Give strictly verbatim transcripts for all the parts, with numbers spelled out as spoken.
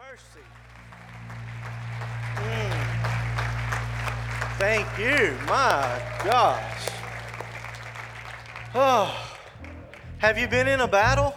mercy. Mm. Thank you. My gosh. Oh, have you been in a battle?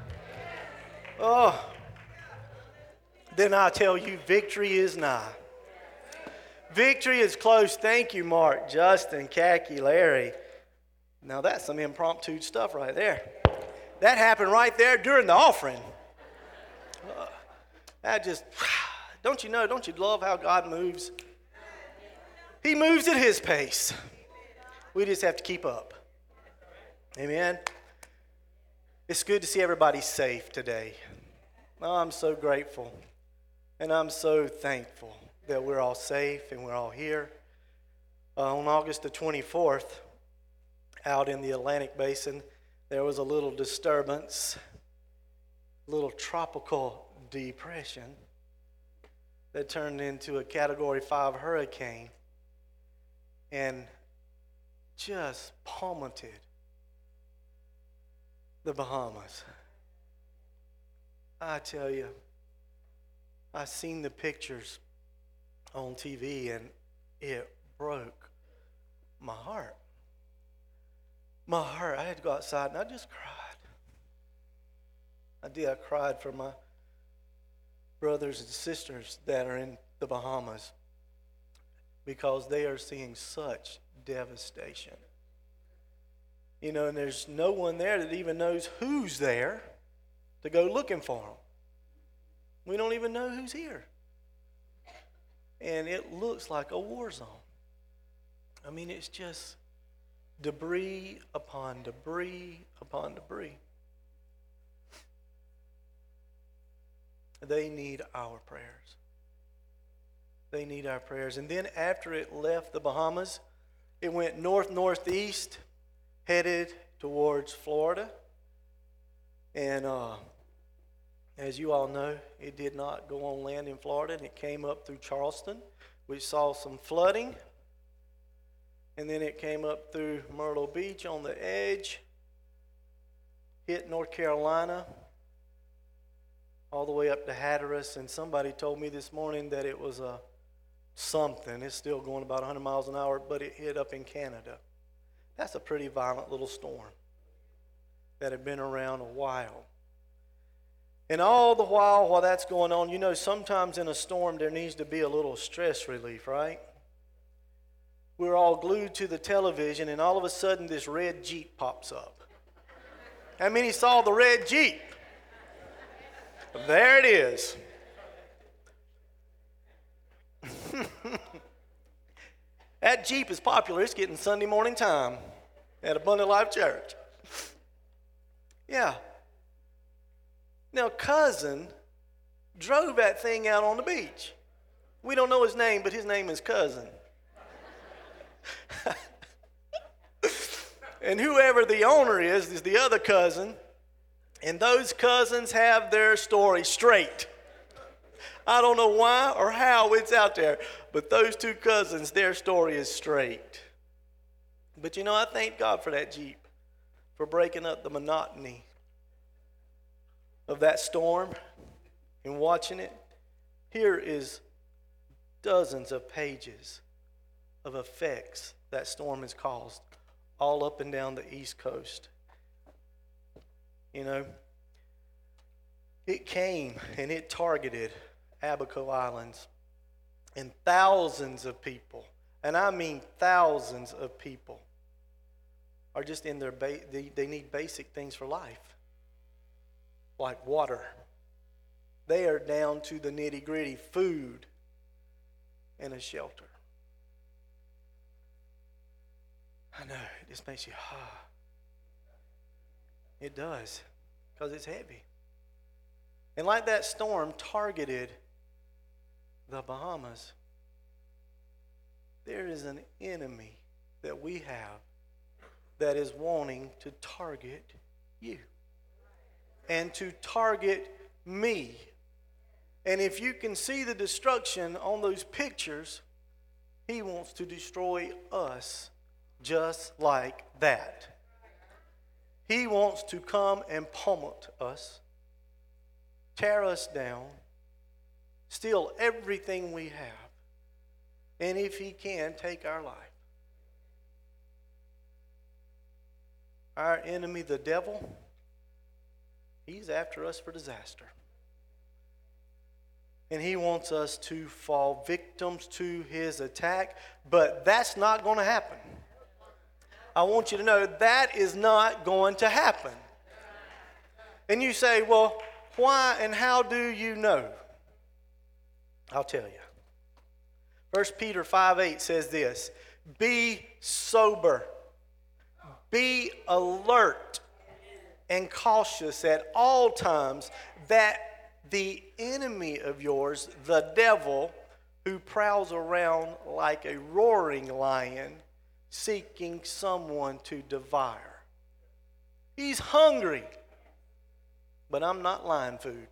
Oh, then I tell you, victory is nigh. Victory is close. Thank you, Mark, Justin, Khaki, Larry. Now that's some impromptu stuff right there. That happened right there during the offering. Uh, that just, don't you know, don't you love how God moves? He moves at His pace. We just have to keep up. Amen. It's good to see everybody safe today. Oh, I'm so grateful. And I'm so thankful that we're all safe and we're all here. Uh, on August the twenty-fourth, out in the Atlantic Basin, there was a little disturbance, a little tropical depression that turned into a Category five hurricane and just plummeted the Bahamas. I tell you, I seen the pictures on T V and it broke my heart. My heart. I had to go outside and I just cried. I did. I cried for my brothers and sisters that are in the Bahamas because they are seeing such devastation. You know, and there's no one there that even knows who's there to go looking for them. We don't even know who's here. And it looks like a war zone. I mean, it's just debris upon debris upon debris. They need our prayers. They need our prayers. And then after it left the Bahamas, it went north-northeast, headed towards Florida. And uh, as you all know, it did not go on land in Florida, and it came up through Charleston. We saw some flooding. And then it came up through Myrtle Beach on the edge, hit North Carolina, all the way up to Hatteras. And somebody told me this morning that it was a something. It's still going about one hundred miles an hour, but it hit up in Canada. That's a pretty violent little storm that had been around a while. And all the while, while that's going on, you know, sometimes in a storm there needs to be a little stress relief, right? We're all glued to the television, and all of a sudden this red Jeep pops up. How many saw the red Jeep? There it is. That Jeep is popular. It's getting Sunday morning time at Abundant Life Church. Yeah. Now, Cousin drove that thing out on the beach. We don't know his name, but his name is Cousin. And whoever the owner is, is the other cousin. And those cousins have their story straight. I don't know why or how it's out there, but those two cousins, their story is straight. But you know, I thank God for that Jeep, for breaking up the monotony of that storm and watching it. Here is dozens of pages of effects that storm has caused all up and down the East Coast. You know, it came and it targeted Abaco Islands, and thousands of people, and I mean thousands of people, are just in their, ba- they, they need basic things for life, like water. They are down to the nitty-gritty, food and a shelter. I know, it just makes you, ah. It does, because it's heavy. And like that storm targeted the Bahamas, there is an enemy that we have that is wanting to target you and to target me. And if you can see the destruction on those pictures, he wants to destroy us just like that. He wants to come and pummel us, tear us down, steal everything we have, and if he can, take our life. Our enemy, the devil, he's after us for disaster. And he wants us to fall victims to his attack, but that's not going to happen. I want you to know that is not going to happen. And you say, well, why and how do you know? I'll tell you. First Peter five eight says this, be sober, be alert and cautious at all times, that the enemy of yours, the devil, who prowls around like a roaring lion, seeking someone to devour. He's hungry, but I'm not lion food.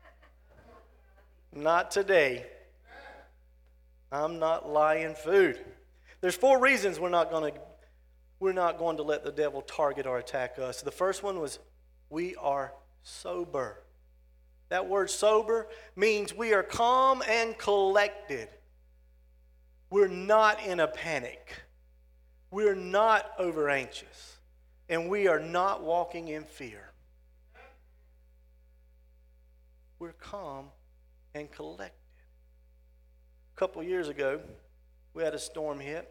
Not today. I'm not lion food. There's four reasons we're not going to we're not going to let the devil target or attack us. The first one was we are sober. That word sober means we are calm and collected. We're not in a panic. We're not over anxious. And we are not walking in fear. We're calm and collected. A couple years ago, we had a storm hit.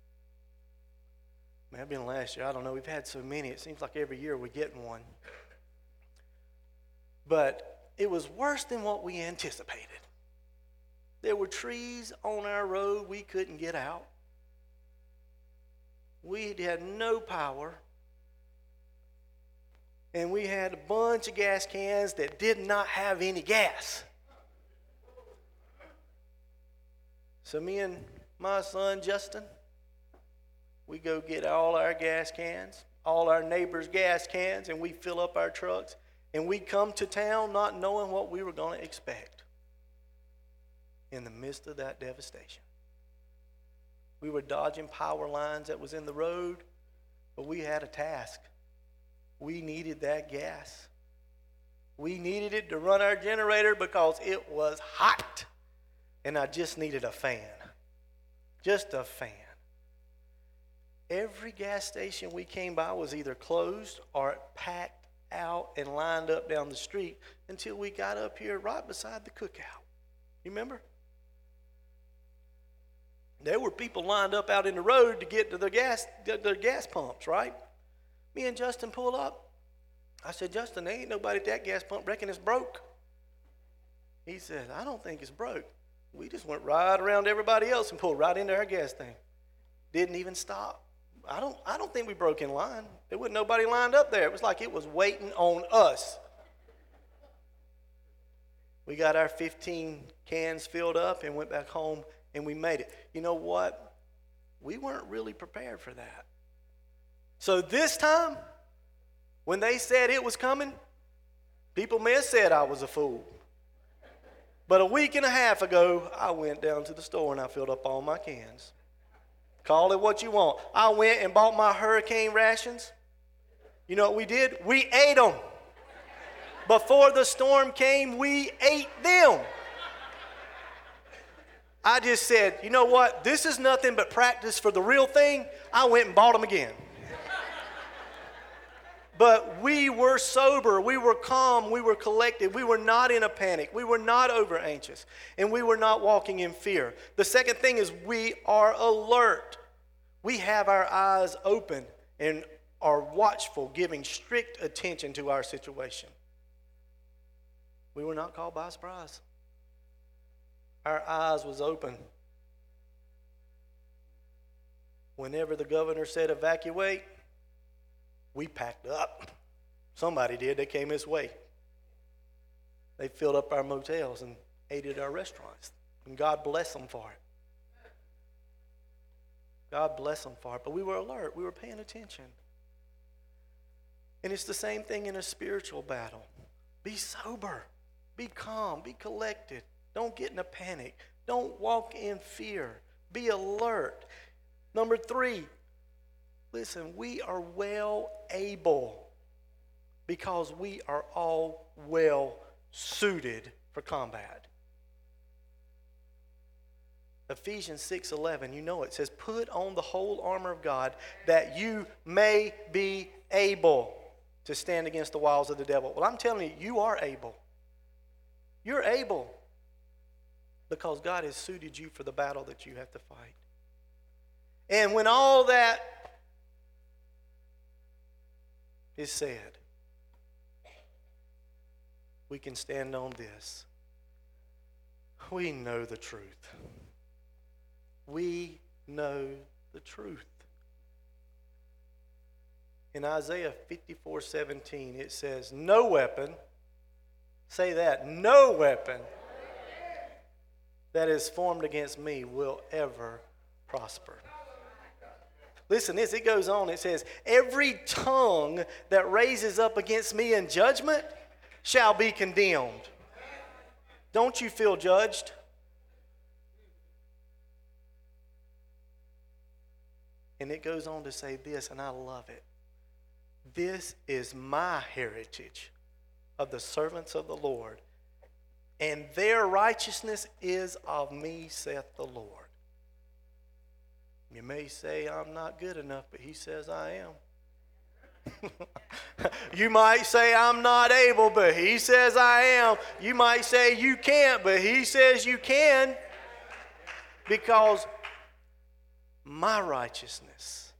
May have been last year. I don't know. We've had so many. It seems like every year we're getting one. But it was worse than what we anticipated. There were trees on our road we couldn't get out. We had no power. And we had a bunch of gas cans that did not have any gas. So me and my son Justin, we go get all our gas cans, all our neighbors' gas cans, and we fill up our trucks. And we come to town not knowing what we were going to expect in the midst of that devastation. We were dodging power lines that was in the road, but we had a task. We needed that gas. We needed it to run our generator because it was hot. And I just needed a fan. Just a fan. Every gas station we came by was either closed or packed out and lined up down the street until we got up here right beside the cookout. You remember? There were people lined up out in the road to get to their gas, their gas pumps, right? Me and Justin pull up. I said, Justin, there ain't nobody at that gas pump. Reckon it's broke. He said, I don't think it's broke. We just went right around everybody else and pulled right into our gas thing. Didn't even stop. I don't, I don't think we broke in line. There wasn't nobody lined up there. It was like it was waiting on us. We got our fifteen cans filled up and went back home, and we made it. You know what? We weren't really prepared for that. So this time, when they said it was coming, people may have said I was a fool. But a week and a half ago, I went down to the store and I filled up all my cans. Call it what you want. I went and bought my hurricane rations. You know what we did? We ate them. Before the storm came, we ate them. I just said, you know what? This is nothing but practice for the real thing. I went and bought them again. But we were sober, we were calm, we were collected, we were not in a panic, we were not over anxious, and we were not walking in fear. The second thing is we are alert. We have our eyes open and are watchful, giving strict attention to our situation. We were not caught by surprise. Our eyes was open. Whenever the governor said evacuate, we packed up. Somebody did. They came this way. They filled up our motels and ate at our restaurants. And God bless them for it. God bless them for it. But we were alert. We were paying attention. And it's the same thing in a spiritual battle. Be sober. Be calm. Be collected. Don't get in a panic. Don't walk in fear. Be alert. Number three, listen, we are well able because we are all well suited for combat. Ephesians six eleven, you know it says, put on the whole armor of God that you may be able to stand against the wiles of the devil. Well, I'm telling you, you are able. You're able because God has suited you for the battle that you have to fight. And when all that is said, we can stand on this. We know the truth. We know the truth. In Isaiah fifty-four seventeen, it says, no weapon, say that, no weapon that is formed against me will ever prosper. Listen, as it goes on, it says, every tongue that raises up against me in judgment shall be condemned. Don't you feel judged? And it goes on to say this, and I love it. This is my heritage of the servants of the Lord, and their righteousness is of me, saith the Lord. You may say, I'm not good enough, but he says I am. You might say, I'm not able, but he says I am. You might say, you can't, but he says you can. Because my righteousness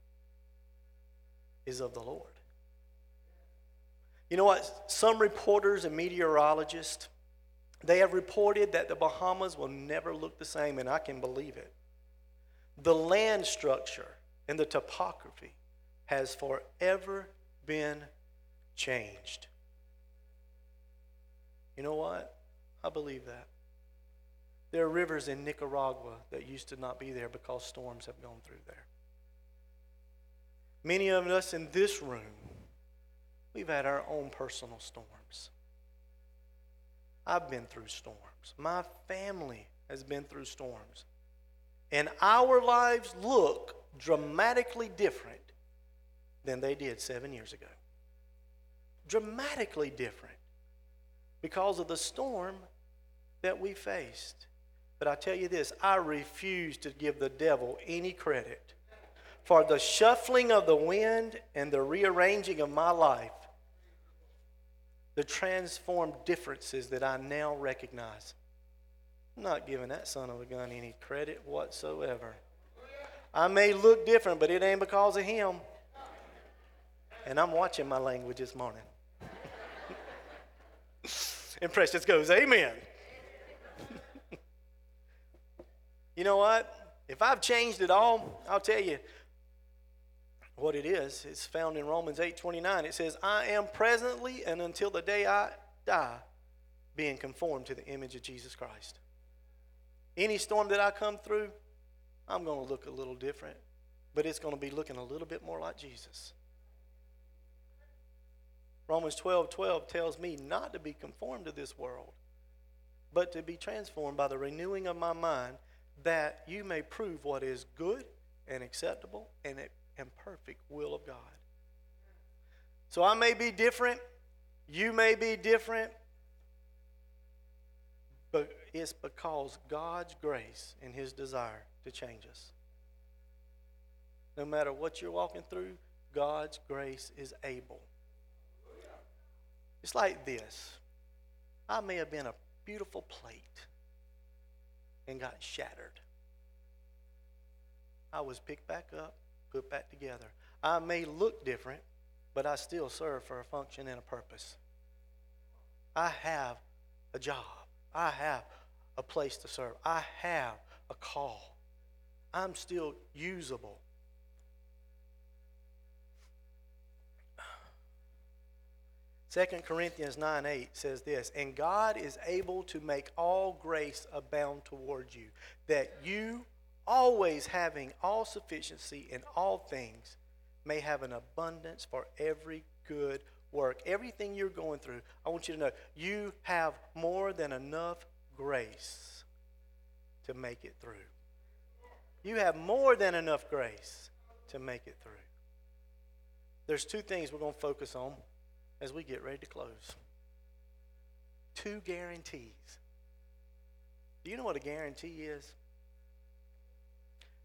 is of the Lord. You know what? Some reporters and meteorologists, they have reported that the Bahamas will never look the same, and I can believe it. The land structure and the topography has forever been changed. You know what? I believe that. There are rivers in Nicaragua that used to not be there because storms have gone through there. Many of us in this room, we've had our own personal storms. I've been through storms. My family has been through storms. And our lives look dramatically different than they did seven years ago. Dramatically different because of the storm that we faced. But I tell you this, I refuse to give the devil any credit for the shuffling of the wind and the rearranging of my life, the transformed differences that I now recognize. I'm not giving that son of a gun any credit whatsoever. I may look different, but it ain't because of him. And I'm watching my language this morning. And Precious goes, amen. You know what? If I've changed it all, I'll tell you what it is. It's found in Romans eight twenty-nine. It says, I am presently and until the day I die being conformed to the image of Jesus Christ. Any storm that I come through, I'm going to look a little different, but it's going to be looking a little bit more like Jesus. Romans twelve twelve tells me not to be conformed to this world, but to be transformed by the renewing of my mind, that you may prove what is good and acceptable and, and perfect will of God. So I may be different, you may be different, but it's because God's grace and his desire to change us. No matter what you're walking through, God's grace is able. It's like this. I may have been a beautiful plate and got shattered. I was picked back up, put back together. I may look different, but I still serve for a function and a purpose. I have a job. I have a place to serve. I have a call. I'm still usable. Second Corinthians nine eight says this, and God is able to make all grace abound toward you, that you, always having all sufficiency in all things, may have an abundance for every good work. Everything you're going through, I want you to know, you have more than enough grace to make it through. You have more than enough grace to make it through. There's two things we're going to focus on as we get ready to close. Two guarantees. Do you know what a guarantee is?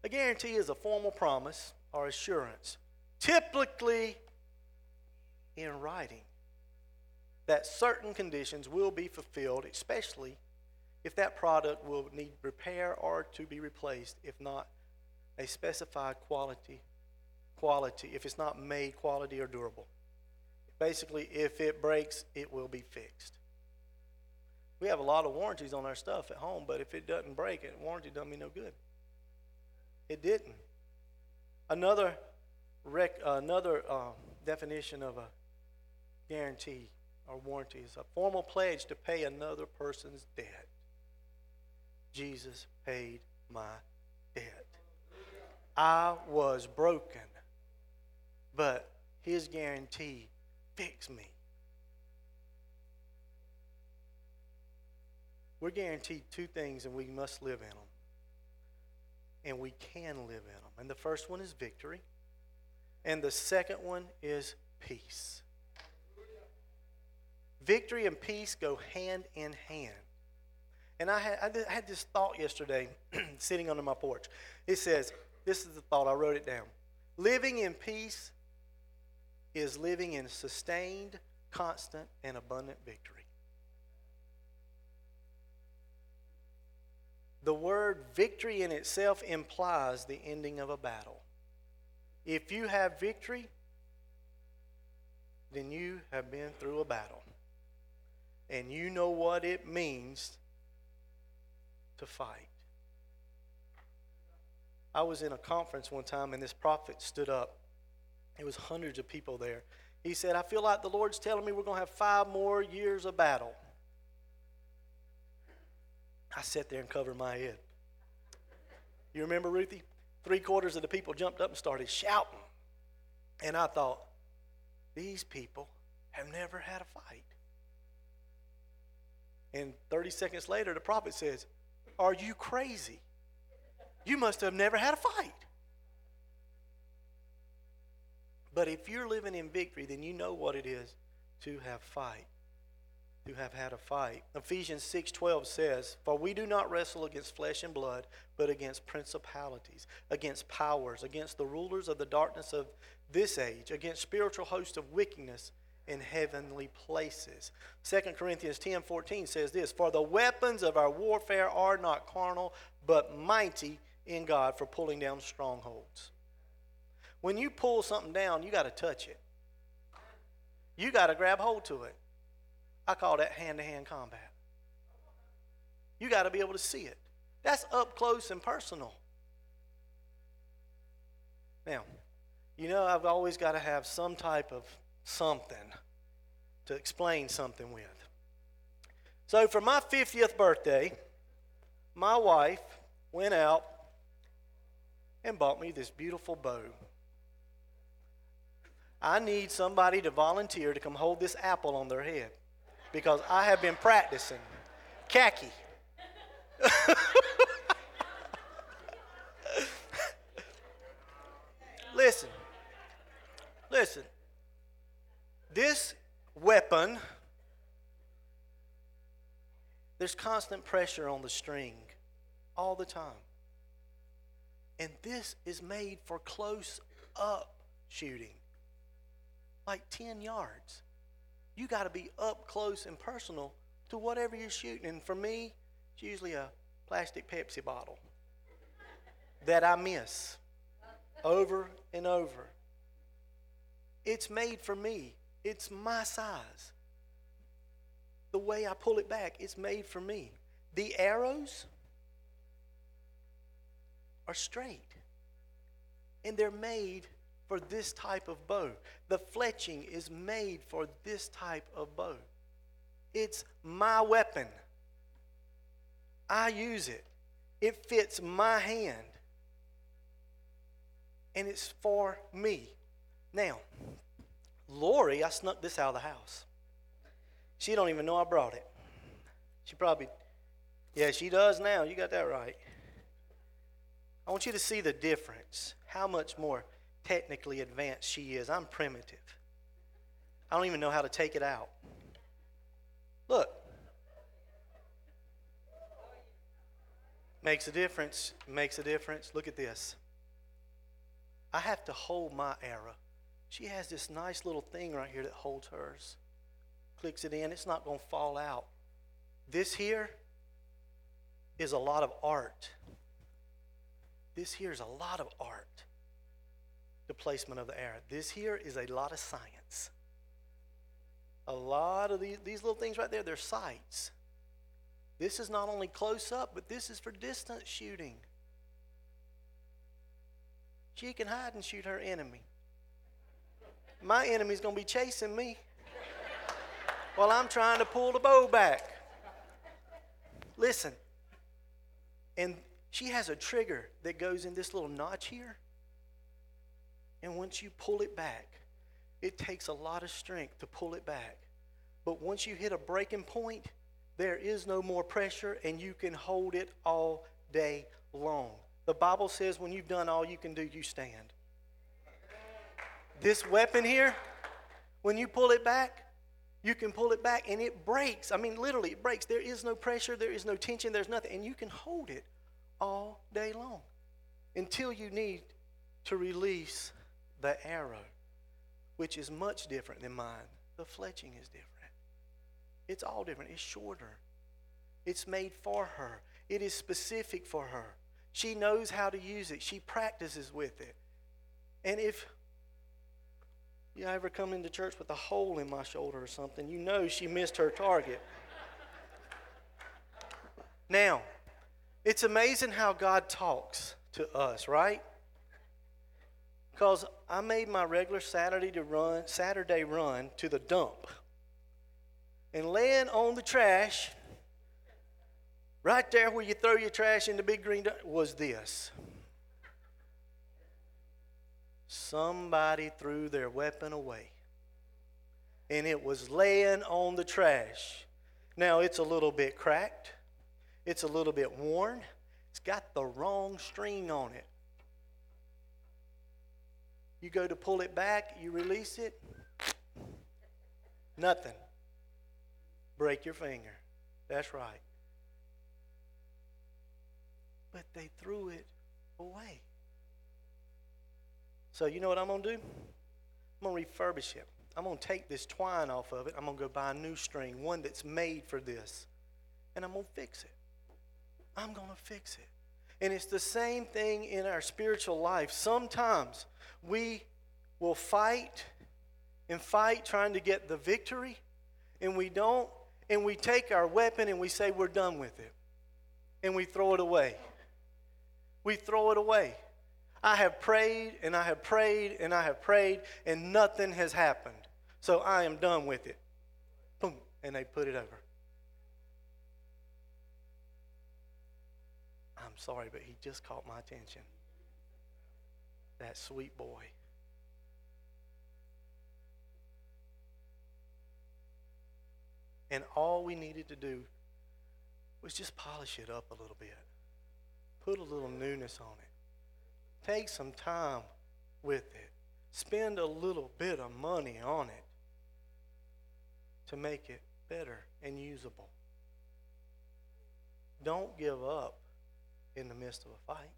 A guarantee is a formal promise or assurance, typically in writing, that certain conditions will be fulfilled, especially if that product will need repair or to be replaced, if not a specified quality, quality, if it's not made quality or durable. Basically, if it breaks, it will be fixed. We have a lot of warranties on our stuff at home, but if it doesn't break, it warranty doesn't mean no good. It didn't. Another rec, uh, another uh, definition of a guarantee or warranty is a formal pledge to pay another person's debt. Jesus paid my debt. I was broken, but his guarantee fixed me. We're guaranteed two things, and we must live in them. And we can live in them. And the first one is victory. And the second one is peace. Victory and peace go hand in hand. And I had, I had this thought yesterday sitting under my porch. It says, this is the thought, I wrote it down. Living in peace is living in sustained, constant, and abundant victory. The word victory in itself implies the ending of a battle. If you have victory, then you have been through a battle. And you know what it means to fight. I was in a conference one time and this prophet stood up. There was hundreds of people there. He said, I feel like the Lord's telling me we're going to have five more years of battle. I sat there and covered my head. You remember, Ruthie? Three quarters of the people jumped up and started shouting. And I thought, these people have never had a fight. And thirty seconds later, the prophet says, are you crazy? You must have never had a fight. But if you're living in victory, then you know what it is to have fight. To have had a fight. Ephesians six twelve says, for we do not wrestle against flesh and blood, but against principalities, against powers, against the rulers of the darkness of this age, against spiritual hosts of wickedness in heavenly places. Second Corinthians ten fourteen says this, for the weapons of our warfare are not carnal, but mighty in God for pulling down strongholds. When you pull something down, you got to touch it. You got to grab hold to it. I call that hand-to-hand combat. You got to be able to see it. That's up close and personal. Now, you know I've always got to have some type of something to explain something with. So for my fiftieth birthday, my wife went out and bought me this beautiful bow. I need somebody to volunteer to come hold this apple on their head because I have been practicing. Khaki. Listen. Listen. This weapon, there's constant pressure on the string all the time. And this is made for close-up shooting, like ten yards. You got to be up close and personal to whatever you're shooting. And for me, it's usually a plastic Pepsi bottle that I miss over and over. It's made for me. It's my size. The way I pull it back, it's made for me. The arrows are straight. And they're made for this type of bow. The fletching is made for this type of bow. It's my weapon. I use it. It fits my hand. And it's for me. Now, Lori, I snuck this out of the house. She don't even know I brought it. She probably, yeah, she does now. You got that right. I want you to see the difference. How much more technically advanced she is. I'm primitive. I don't even know how to take it out. Look. Makes a difference. Makes a difference. Look at this. I have to hold my arrow. She has this nice little thing right here that holds hers. Clicks it in. It's not going to fall out. This here is a lot of art. This here is a lot of art. The placement of the arrow. This here is a lot of science. A lot of these, these little things right there, they're sights. This is not only close up, but this is for distance shooting. She can hide and shoot her enemy. My enemy's going to be chasing me while I'm trying to pull the bow back. Listen. And she has a trigger that goes in this little notch here. And once you pull it back, it takes a lot of strength to pull it back. But once you hit a breaking point, there is no more pressure and you can hold it all day long. The Bible says when you've done all you can do, you stand. This weapon here, when you pull it back, you can pull it back and it breaks. I mean, literally, it breaks. There is no pressure. There is no tension. There's nothing. And you can hold it all day long until you need to release the arrow, which is much different than mine. The fletching is different. It's all different. It's shorter. It's made for her. It is specific for her. She knows how to use it. She practices with it. And if you ever come into church with a hole in my shoulder or something, you know she missed her target. Now, it's amazing how God talks to us, right? Because I made my regular Saturday to run, Saturday run to the dump. And laying on the trash, right there where you throw your trash in the big green dump, was this. Somebody threw their weapon away. And it was laying on the trash. Now, it's a little bit cracked. It's a little bit worn. It's got the wrong string on it. You go to pull it back, you release it, nothing. Break your finger. That's right. But they threw it away. So you know what I'm going to do? I'm going to refurbish it. I'm going to take this twine off of it. I'm going to go buy a new string, one that's made for this. And I'm going to fix it. I'm going to fix it. And it's the same thing in our spiritual life. Sometimes we will fight and fight trying to get the victory, and we don't, and we take our weapon and we say we're done with it. And we throw it away. We throw it away. I have prayed and I have prayed and I have prayed and nothing has happened. So I am done with it. Boom. And they put it over. I'm sorry, but he just caught my attention. That sweet boy. And all we needed to do was just polish it up a little bit. Put a little newness on it. Take some time with it. Spend a little bit of money on it to make it better and usable. Don't give up in the midst of a fight.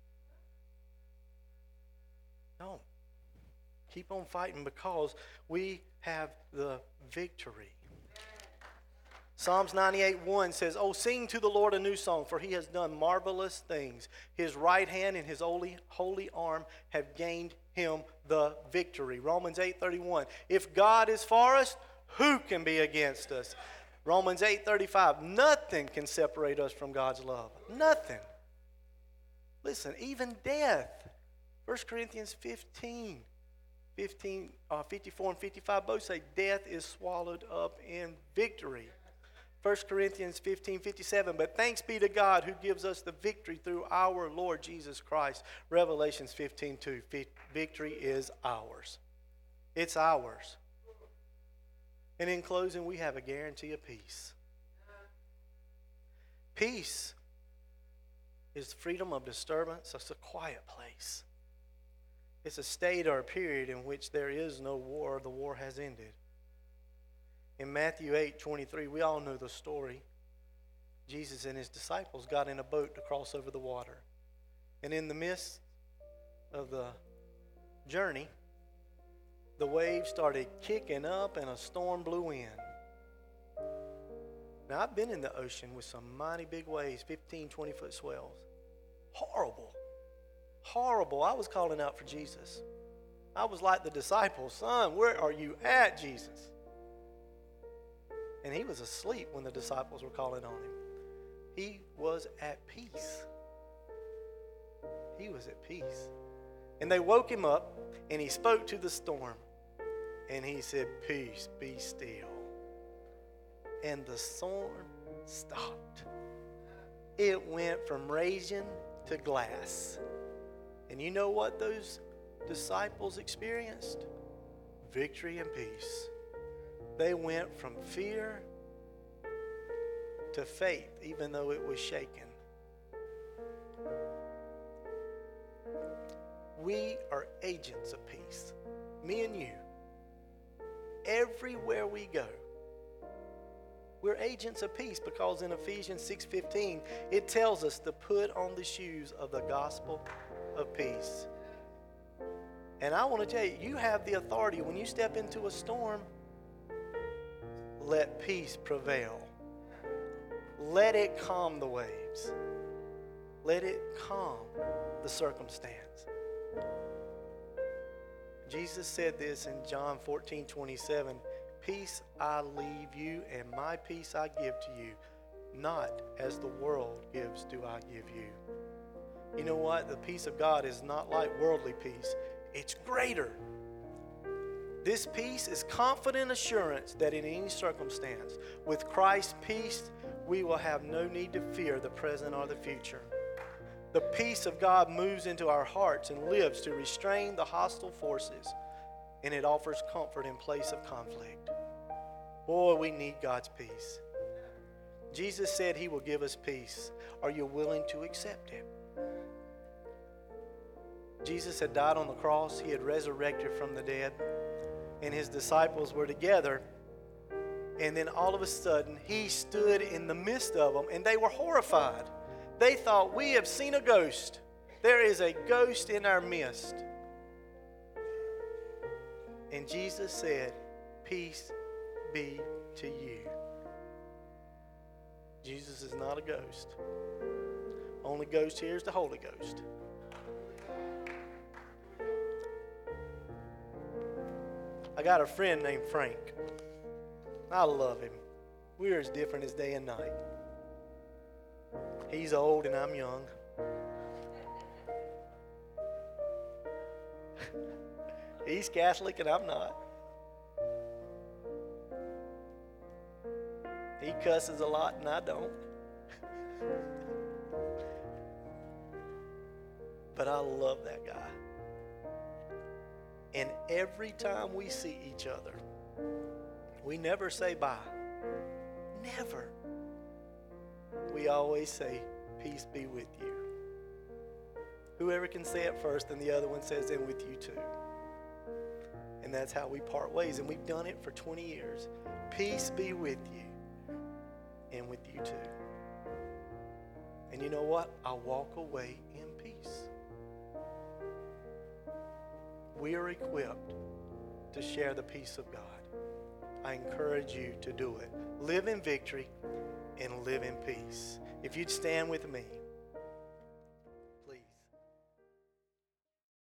Don't. Keep on fighting because we have the victory. Psalms ninety-eight one says, "Oh, sing to the Lord a new song, for he has done marvelous things. His right hand and his holy, holy arm have gained him the victory." Romans eight thirty-one, "If God is for us, who can be against us?" Romans eight thirty-five, "Nothing can separate us from God's love." Nothing. Listen, even death. First Corinthians fifteen, fifteen uh, fifty-four and fifty-five both say death is swallowed up in victory. First Corinthians fifteen fifty-seven, "But thanks be to God who gives us the victory through our Lord Jesus Christ." Revelations fifteen two, victory is ours. It's ours. And in closing, we have a guarantee of peace. Peace is freedom of disturbance. It's a quiet place. It's a state or a period in which there is no war. The war has ended. In Matthew eight twenty-three, we all know the story. Jesus and his disciples got in a boat to cross over the water. And in the midst of the journey, the waves started kicking up and a storm blew in. Now, I've been in the ocean with some mighty big waves, fifteen, twenty foot swells. Horrible. Horrible. I was calling out for Jesus. I was like the disciples, son, where are you at, Jesus? And he was asleep when the disciples were calling on him. He was at peace. He was at peace. And they woke him up, and he spoke to the storm. And he said, peace, be still. And the storm stopped. It went from raging to glass. And you know what those disciples experienced? Victory and peace. They went from fear to faith, even though it was shaken. We are agents of peace. Me and you. Everywhere we go, we're agents of peace, because in Ephesians six fifteen, it tells us to put on the shoes of the gospel of peace. And I want to tell you, you have the authority when you step into a storm. Let peace prevail. Let it calm the waves. Let it calm the circumstance. Jesus said this in John fourteen twenty-seven, peace I leave you, and my peace I give to you. Not as the world gives do I give you. You know what? The peace of God is not like worldly peace. It's greater. This peace is confident assurance that in any circumstance, with Christ's peace, we will have no need to fear the present or the future. The peace of God moves into our hearts and lives to restrain the hostile forces, and it offers comfort in place of conflict. Boy, we need God's peace. Jesus said he will give us peace. Are you willing to accept it? Jesus had died on the cross. He had resurrected from the dead, and his disciples were together. And then all of a sudden, he stood in the midst of them, and they were horrified. They thought, we have seen a ghost. There is a ghost in our midst. And Jesus said, peace be to you. Jesus is not a ghost. Only ghost here is the Holy Ghost. I got a friend named Frank. I love him. We're as different as day and night. He's old and I'm young. He's Catholic and I'm not. He cusses a lot and I don't. But I love that guy. And every time we see each other, we never say bye. Never. We always say, peace be with you. Whoever can say it first, and the other one says, and with you too. And that's how we part ways. And we've done it for twenty years. Peace be with you, and with you too. And you know what? I walk away in peace. We are equipped to share the peace of God. I encourage you to do it. Live in victory and live in peace. If you'd stand with me.